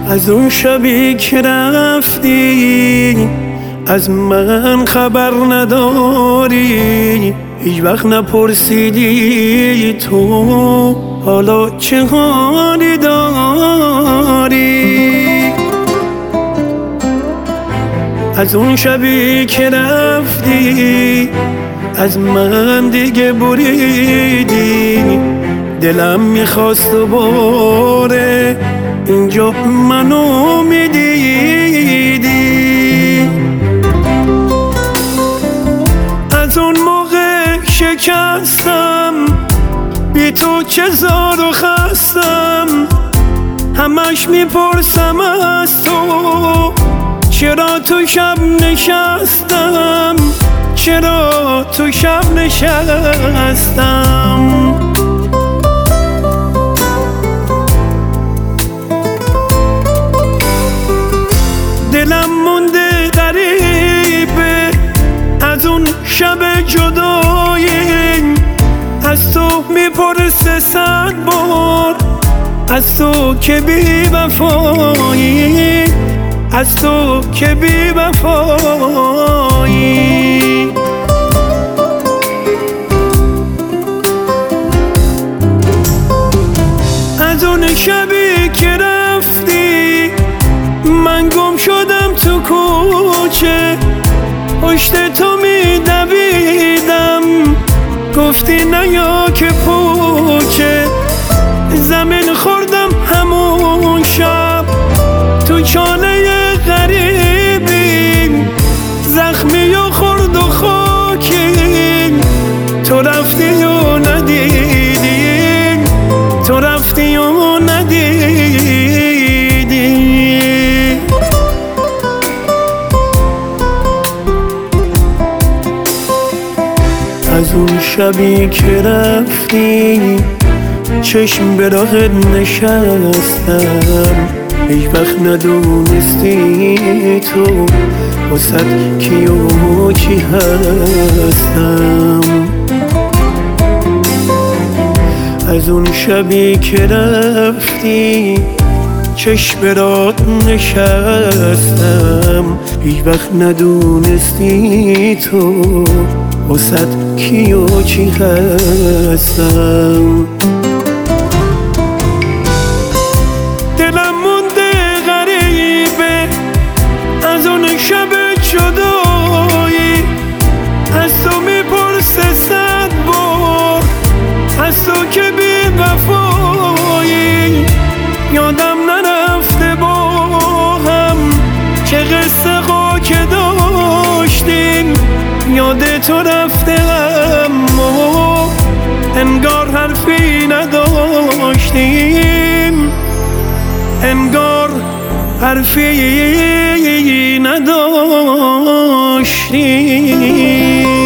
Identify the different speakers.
Speaker 1: از اون شبی که رفتی از من خبر نداری، هیچ وقت نپرسیدی تو حالا چه حالی داری. از اون شبی که رفتی از من دیگه بریدی، دلم میخواست دوباره اینجا منو میدیدی. از اون موقع شکستم، بی تو چه زار و خستم، همش میپرسم از تو چرا تو شب نشستم، چرا تو شب نشستم. دلم مونده غریبه از اون شب جدایی، از تو میپرسه 100 بار، از تو که بی وفایی، از تو که بی وفایی. از اون شبی که رفتی من گم شدم تو کوچه، پشت تو میدویدم گفتی نیا که پوچه، زمین خوردم همون شب تو چاله غریبی، زخمی و خورد و خاکی، تو رفتی و ندیدی، تو رفتی و ندیدی. از اون شبی که رفتی چشم به راهت نشستم، هیچ وقت ندونستی تو واسه کی و چی هستم. از اون شبی که رفتی چشم به راهت نشستم، هیچ وقت ندونستی تو واسه کی و چی هستم. دلم مونده غریبه از اون شب جدایی، از تو میپرسه 100 بار، از تو که بی وفایی. یادم نرفته با هم چه قصه ها که داشتیم، یاد تو رفته اما انگار حرفی نداشتیم، انگار حرفی نداشتیم.